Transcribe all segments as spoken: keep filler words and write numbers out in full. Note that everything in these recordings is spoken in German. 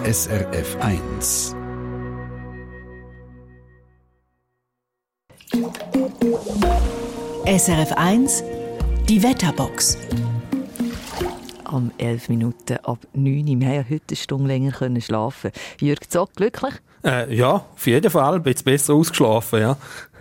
S R F eins. S R F eins, die Wetterbox. Am elf Minuten ab neun Uhr. Wir haben ja heute eine Stunde länger schlafen. Jürg Zock, glücklich? Äh, ja, auf jeden Fall. Ein bisschen besser ausgeschlafen, ja.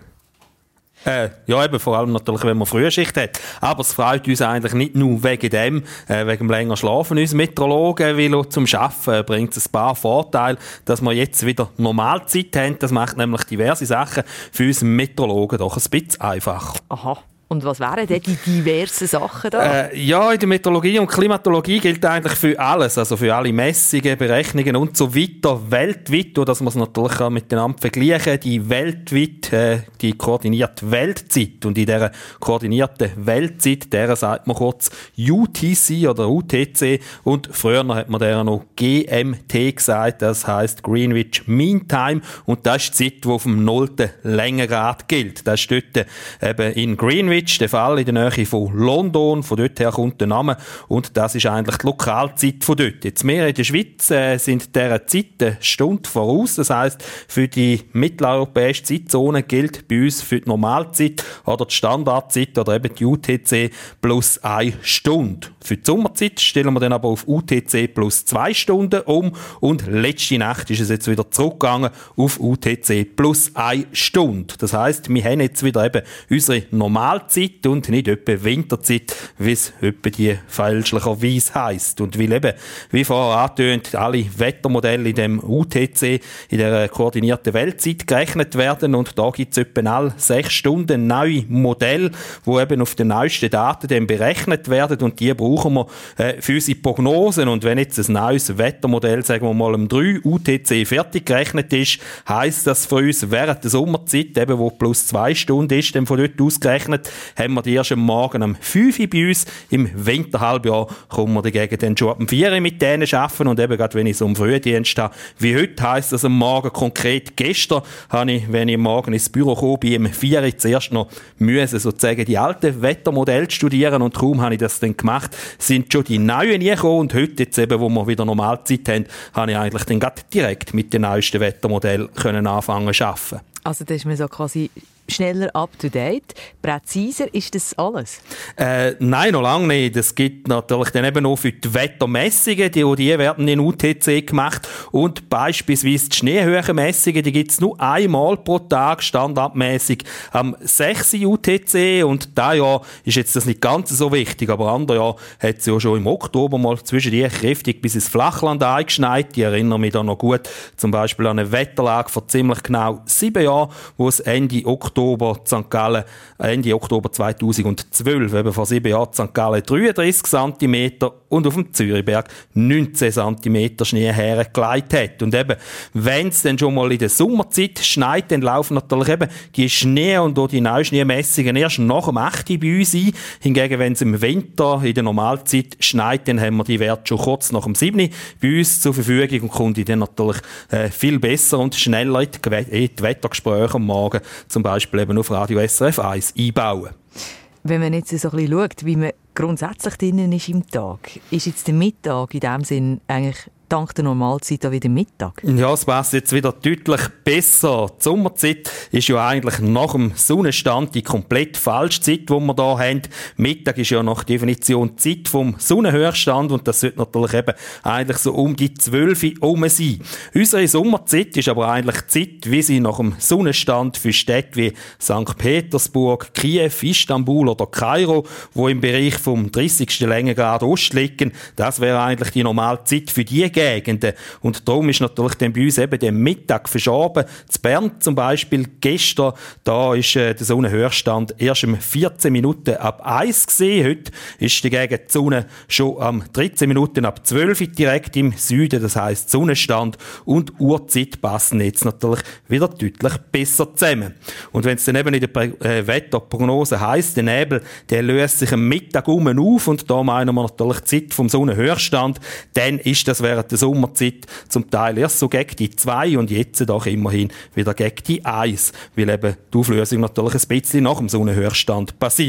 Äh, ja, eben, vor allem natürlich, wenn man Frühschicht hat. Aber es freut uns eigentlich nicht nur wegen dem, äh, wegen dem länger Schlafen, uns Meteorologen, weil auch zum Arbeiten bringt es ein paar Vorteile, dass wir jetzt wieder Normalzeit haben. Das macht nämlich diverse Sachen für uns Meteorologen doch ein bisschen einfacher. Aha. Und was wären denn die diversen Sachen da? Äh, ja, in der Meteorologie und Klimatologie gilt eigentlich für alles, also für alle Messungen, Berechnungen und so weiter, weltweit, und dass man es natürlich auch miteinander vergleichen, die weltweit, äh, die koordinierte Weltzeit. Und in dieser koordinierten Weltzeit, der sagt man kurz U T C oder U T C, und früher hat man der noch G M T gesagt, das heisst Greenwich Mean Time, und das ist die Zeit, die auf dem nullten Längengrad gilt. Das ist dort eben in Greenwich der Fall, in der Nähe von London. Von dort her kommt der Name. Und das ist eigentlich die Lokalzeit von dort. Jetzt wir in der Schweiz äh, sind dieser Zeit eine Stunde voraus. Das heisst, für die mitteleuropäische Zeitzone gilt bei uns für die Normalzeit oder die Standardzeit oder eben die U T C plus eine Stunde. Für die Sommerzeit stellen wir dann aber auf U T C plus zwei Stunden um. Und letzte Nacht ist es jetzt wieder zurückgegangen auf U T C plus eine Stunde. Das heisst, wir haben jetzt wieder eben unsere Normalzeit und nicht etwa Winterzeit, wie es etwa die fälschlicherweise heisst. Und weil eben, wie vorher angetönt, alle Wettermodelle in dem U T C, in der koordinierten Weltzeit gerechnet werden, und da gibt es etwa alle sechs Stunden neue Modelle, die eben auf den neuesten Daten dann berechnet werden, und die brauchen wir äh, für unsere Prognosen. Und wenn jetzt ein neues Wettermodell, sagen wir mal, um drei U T C fertig gerechnet ist, heisst das für uns während der Sommerzeit, eben wo plus zwei Stunden ist, dann von dort ausgerechnet, haben wir die erst am Morgen um fünf Uhr bei uns. Im Winterhalbjahr kommen wir dagegen dann schon ab um vier Uhr mit denen arbeiten. Und eben gerade wenn ich so im Frühdienst habe, wie heute, heisst das am Morgen konkret. Gestern habe ich, wenn ich am Morgen ins Büro komme, bei um vier Uhr zuerst noch müssen, sozusagen die alten Wettermodelle studieren, und kaum habe ich das dann gemacht, sind schon die neuen gekommen, und heute, jetzt eben, wo wir wieder Normalzeit haben, habe ich eigentlich dann gerade direkt mit den neuesten Wettermodellen können anfangen zu arbeiten. Also das ist mir so quasi schneller up-to-date. Präziser ist das alles? Äh, nein, noch lange nicht. Es gibt natürlich dann eben auch für die Wettermessungen, die, die werden in U T C gemacht, und beispielsweise die Schneehöhenmessungen, die gibt es nur einmal pro Tag, standardmäßig am sechs U T C, und dieses Jahr ist jetzt das nicht ganz so wichtig, aber andere Jahr hat es ja schon im Oktober mal zwischen die kräftig bis ins Flachland eingeschneit. Ich erinnere mich da noch gut zum Beispiel an eine Wetterlage vor ziemlich genau sieben Jahren, wo es Ende Oktober Sankt Gallen, Ende Oktober zweitausendzwölf, eben vor sieben Jahren, Sankt Gallen dreiunddreißig Zentimeter und auf dem Zürichberg neunzehn Zentimeter Schnee hergelegt hat. Und eben, wenn es dann schon mal in der Sommerzeit schneit, dann laufen natürlich eben die Schnee- und auch die Neuschneemessungen erst nach dem acht Uhr bei uns ein. Hingegen, wenn es im Winter in der Normalzeit schneit, dann haben wir die Werte schon kurz nach dem sieben Uhr bei uns zur Verfügung, und konnte dann natürlich äh, viel besser und schneller in die, in die Wettergespräche am Morgen zum Beispiel eben auf Radio S R F eins einbauen. Wenn man jetzt so ein bisschen schaut, wie man grundsätzlich drinnen ist im Tag, ist jetzt der Mittag in dem Sinn eigentlich dank der Normalzeit auch wieder Mittag? Ja, es passt jetzt wieder deutlich besser. Die Sommerzeit ist ja eigentlich nach dem Sonnenstand die komplett falsche Zeit, die wir hier haben. Mittag ist ja nach Definition die Zeit vom Sonnenhöchststand, und das sollte natürlich eben eigentlich so um die zwölf Uhr herum sein. Unsere Sommerzeit ist aber eigentlich die Zeit, wie sie nach dem Sonnenstand für Städte wie Sankt Petersburg, Kiew, Istanbul oder Kairo, wo im Bereich vom dreißigsten Längengrad Ost liegen, das wäre eigentlich die normale Zeit für die Gegenden. Und darum ist natürlich dann bei uns eben der Mittag verschoben. Zu Bern zum Beispiel gestern, da ist äh, der Sonnenhöchststand erst um vierzehn Minuten ab eins gesehen. Heute ist dagegen die Sonne schon am dreizehn Minuten ab zwölf direkt im Süden. Das heisst, Sonnenstand und Uhrzeit passen jetzt natürlich wieder deutlich besser zusammen. Und wenn es dann eben in der äh, Wetterprognose heisst, der Nebel, der löst sich am Mittag um auf, und da meinen wir natürlich die Zeit vom Sonnenhöchststand, dann ist das während der Sommerzeit zum Teil erst so gegen die zwei und jetzt doch immerhin wieder gegen die eins, weil eben die Auflösung natürlich ein bisschen nach dem Sonnenhöchststand passiert.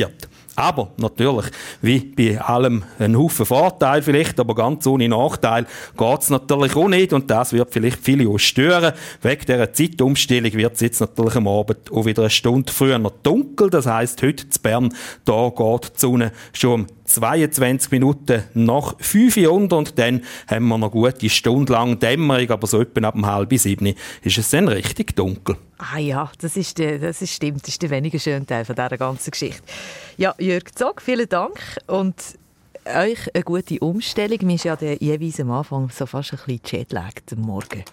Aber natürlich, wie bei allem ein Haufen Vorteil vielleicht, aber ganz ohne Nachteil geht es natürlich auch nicht. Und das wird vielleicht viele auch stören. Wegen dieser Zeitumstellung wird es jetzt natürlich am Abend auch wieder eine Stunde früher noch dunkel. Das heisst, heute in Bern, da geht die Sonne schon um zweiundzwanzig Minuten nach fünf Uhr unter und dann haben wir noch gut eine Stunde lang Dämmerung, aber so etwa ab um halb sieben ist es dann richtig dunkel. Ah ja, das ist, der, das ist stimmt, das ist der weniger schöne Teil von dieser ganzen Geschichte. Ja, Jörg Zog, vielen Dank und euch eine gute Umstellung. Mir ist ja der jeweils am Anfang so fast ein bisschen Jetlagged am Morgen.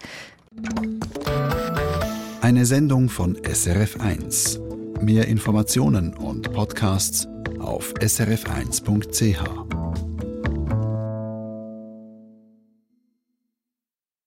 Eine Sendung von S R F eins. Mehr Informationen und Podcasts auf s r f eins punkt c h.